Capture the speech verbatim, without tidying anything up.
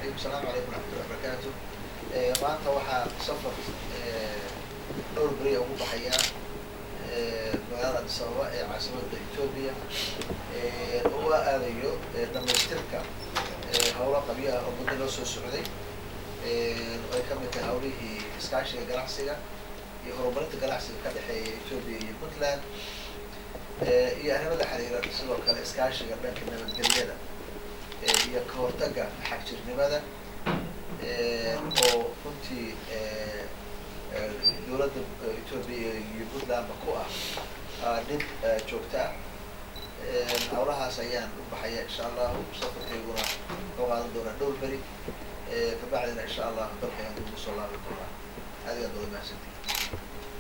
الرحيم. السلام عليكم ورحمة الله وبركاته. maanta waxaa safar dhowr beri ugu baxaya magaalada Addis Ababa ee caasimadda Ethiopia oo aadayo dhamaystirka hawlo qabyaha oo muddo loo soo socday oo ay ka mid tahay hawlihii iskaashiga ganacsiga iyo horumarinta ganacsiga ka dhexeeya Ethiopia iyo Puntland iyo arrimo la xiriira sidoo kale iskaashiga dhanka nabadgelyada iyo ka hortagga xagjirnimada oo runtii dowladda Ethiopia iyo Puntland ku ah dhib joogta ah hawlahaas ayaan u baxaya insha Allah safarkayguna oo qaadan doona dhowr beri kabacdina insha Allah dalka ayaan ugu soo laaban doonaa aad iyo aad u mahadsantihiin.